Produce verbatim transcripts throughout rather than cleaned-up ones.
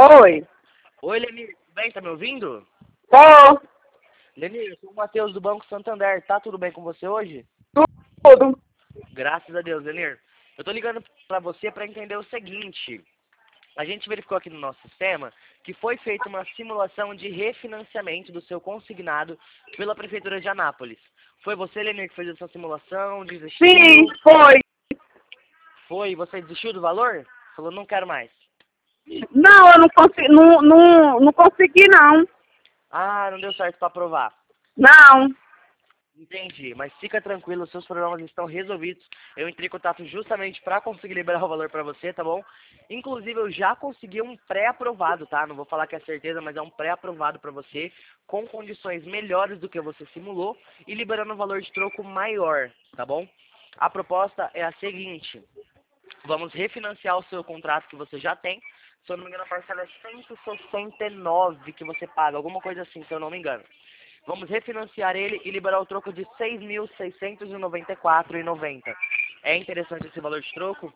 Oi. Oi, Lenir, tudo bem? Tá me ouvindo? Tô. Lenir, eu sou o Matheus do Banco Santander. Tá tudo bem com você hoje? Tudo. Graças a Deus, Lenir. Eu tô ligando pra você pra entender o seguinte. A gente verificou aqui no nosso sistema que foi feita uma simulação de refinanciamento do seu consignado pela Prefeitura de Anápolis. Foi você, Lenir, que fez essa simulação? Desistiu? Sim, foi. Foi? Você desistiu do valor? Falou, não quero mais. Não, eu não consegui, não, não, não consegui, não. Ah, não deu certo pra aprovar. Não. Entendi, mas fica tranquilo, seus problemas estão resolvidos. Eu entrei em contato justamente para conseguir liberar o valor para você, tá bom? Inclusive, eu já consegui um pré-aprovado, tá? Não vou falar que é certeza, mas é um pré-aprovado para você, com condições melhores do que você simulou e liberando um valor de troco maior, tá bom? A proposta é a seguinte: vamos refinanciar o seu contrato que você já tem. Se eu não me engano, a parcela é cento e sessenta e nove que você paga, alguma coisa assim, se eu não me engano. Vamos refinanciar ele e liberar o troco de seis mil seiscentos e noventa e quatro reais e noventa centavos. É interessante esse valor de troco?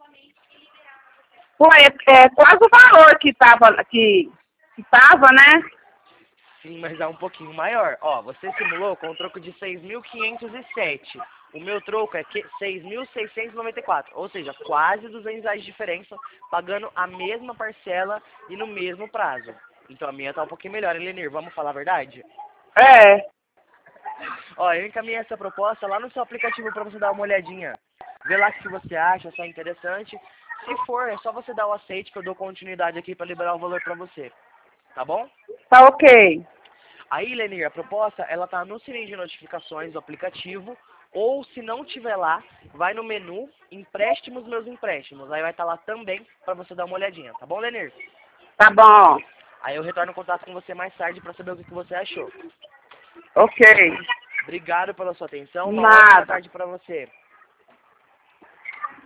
Foi é, quase o valor que tava, que, que tava, né? Sim, mas é um pouquinho maior. Ó, você simulou com o troco de seis mil quinhentos e sete. O meu troco é seis mil seiscentos e noventa e quatro. Ou seja, quase duzentos reais de diferença, pagando a mesma parcela e no mesmo prazo. Então a minha tá um pouquinho melhor, hein, Lenir? Vamos falar a verdade? É. Ó, eu encaminhei essa proposta lá no seu aplicativo para você dar uma olhadinha. Vê lá o que você acha, se é interessante. Se for, é só você dar o aceite que eu dou continuidade aqui para liberar o valor para você. Tá bom? Tá ok. Aí, Lenir, a proposta, ela tá no sininho de notificações do aplicativo. Ou, se não tiver lá, vai no menu Empréstimos Meus Empréstimos. Aí vai estar lá também para você dar uma olhadinha. Tá bom, Lenir? Tá bom. Aí eu retorno contato com você mais tarde para saber o que que você achou. Ok. Obrigado pela sua atenção. Uma ótima Nada. tarde para você.